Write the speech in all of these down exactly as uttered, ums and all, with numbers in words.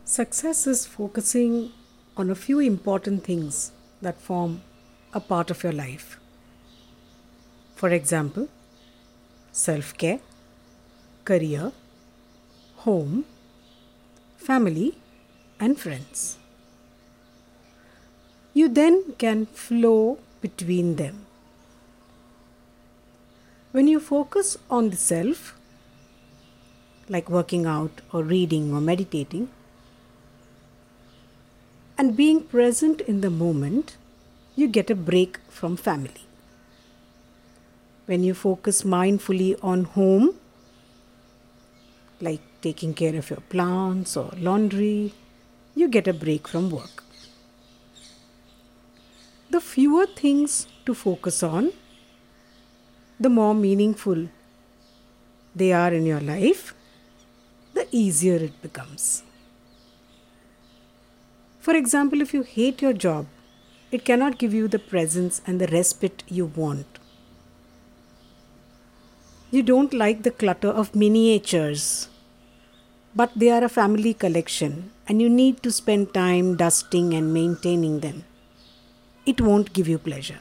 Success is focusing on a few important things that form a part of your life. For example, self care, career, home, family, and friends. You then can flow between them. When you focus on the self, like working out or reading or meditating, and being present in the moment, you get a break from family. When you focus mindfully on home, like taking care of your plants or laundry, you get a break from work. The fewer things to focus on, the more meaningful they are in your life, the easier it becomes. For example, if you hate your job, it cannot give you the presence and the respite you want. You don't like the clutter of miniatures, but they are a family collection and you need to spend time dusting and maintaining them. It won't give you pleasure.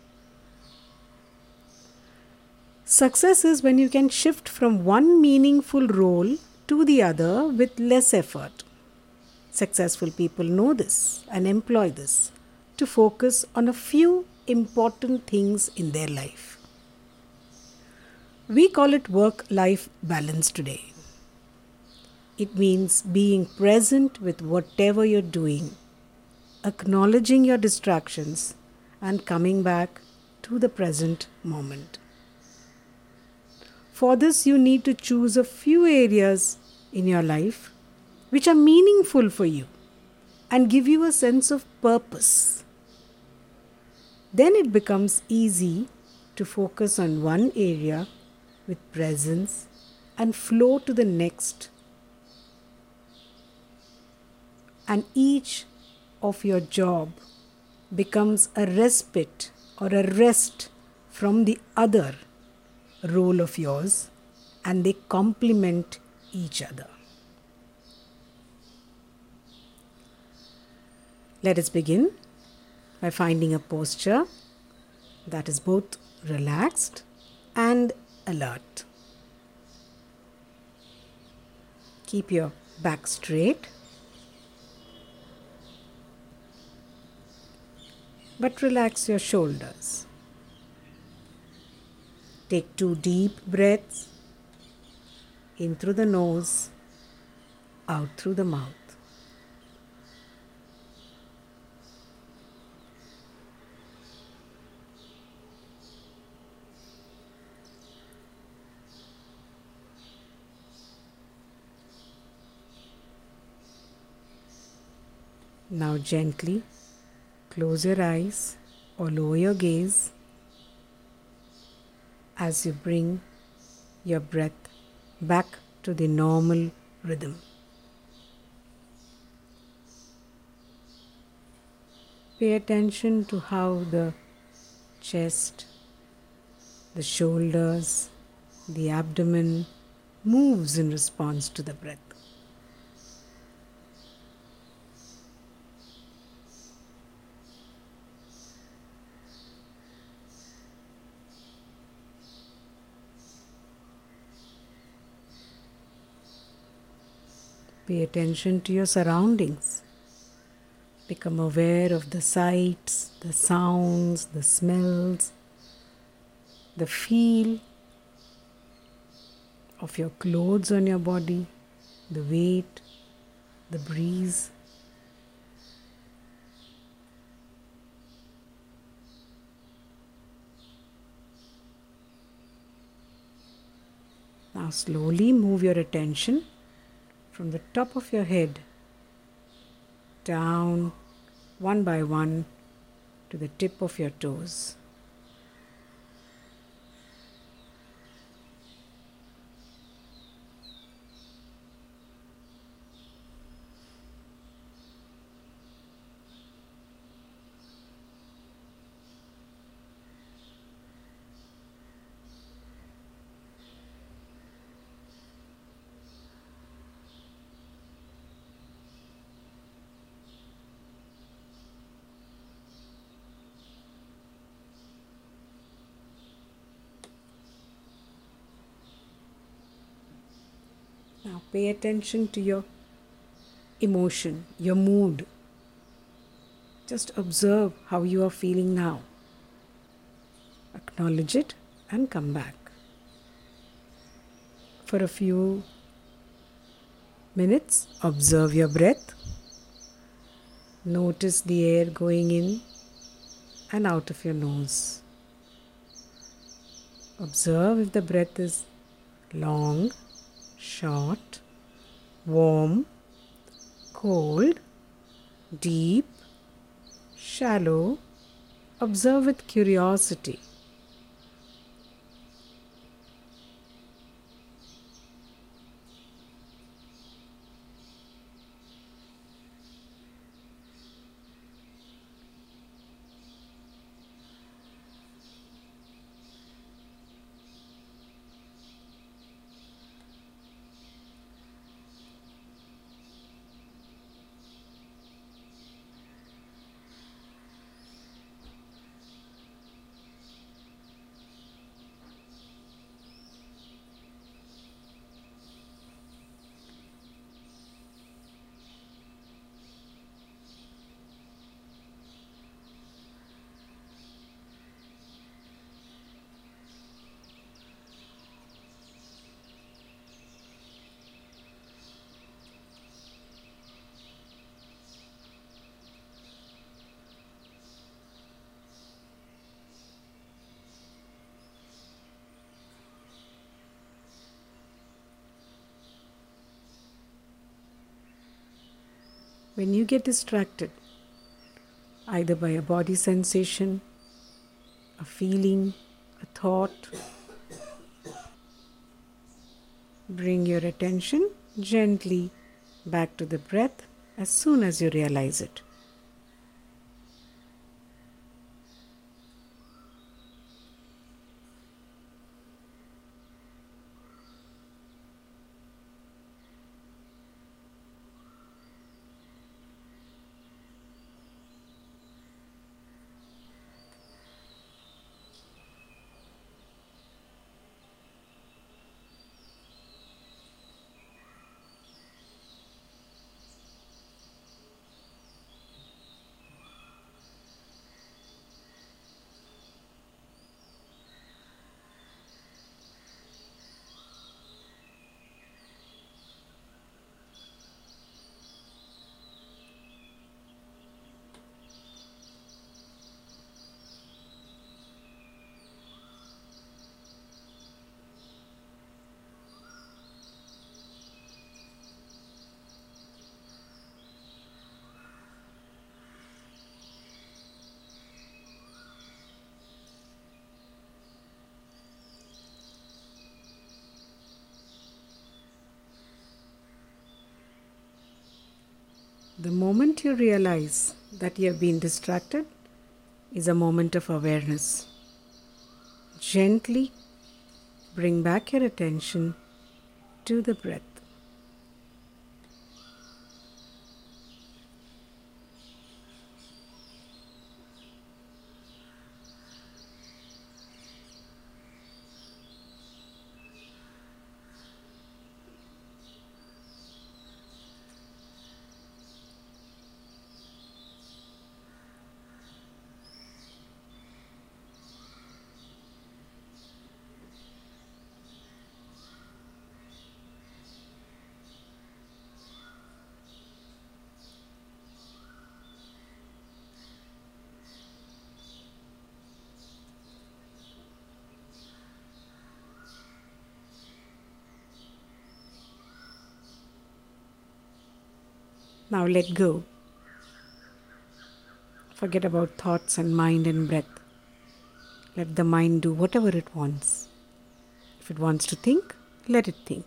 Success is when you can shift from one meaningful role to the other with less effort. Successful people know this and employ this to focus on a few important things in their life. We call it work-life balance today. It means being present with whatever you're doing, acknowledging your distractions, and coming back to the present moment. For this, you need to choose a few areas in your life which are meaningful for you and give you a sense of purpose. Then it becomes easy to focus on one area with presence and flow to the next. And each of your job becomes a respite or a rest from the other role of yours, and they complement each other. Let us begin by finding a posture that is both relaxed and alert. Keep your back straight, but relax your shoulders. Take two deep breaths in through the nose, out through the mouth. Now gently close your eyes or lower your gaze as you bring your breath back to the normal rhythm. Pay attention to how the chest, the shoulders, the abdomen moves in response to the breath. Pay attention to your surroundings. Become aware of the sights, the sounds, the smells, the feel of your clothes on your body, the weight, the breeze. Now slowly move your attention from the top of your head down one by one to the tip of your toes. Now pay attention to your emotion, your mood. Just observe how you are feeling now. Acknowledge it and come back. For a few minutes, observe your breath. Notice the air going in and out of your nose. Observe if the breath is long, short, warm, cold, deep, shallow. Observe with curiosity. When you get distracted, either by a body sensation, a feeling, a thought, bring your attention gently back to the breath as soon as you realize it. The moment you realize that you have been distracted is a moment of awareness. Gently bring back your attention to the breath. Now let go. Forget about thoughts and mind and breath. Let the mind do whatever it wants. If it wants to think, let it think.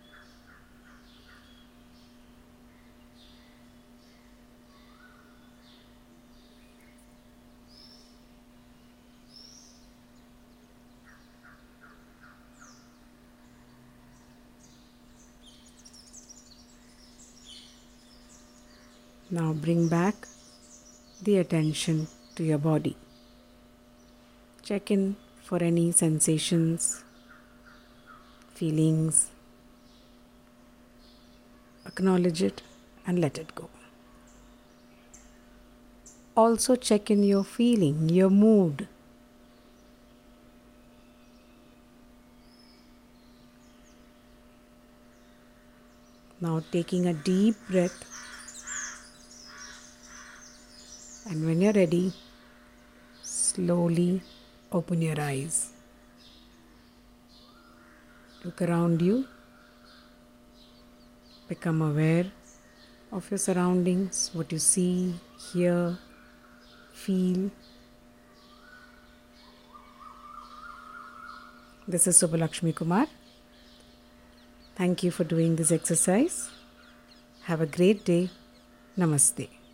Now bring back the attention to your body. Check in for any sensations, feelings. acknowledge it, and let it go. Also check in your feeling, your mood. Now taking a deep breath, and when you're ready, slowly open your eyes. Look around you. Become aware of your surroundings, what you see, hear, feel. This is Subbalakshmi Kumar. Thank you for doing this exercise. Have a great day. Namaste.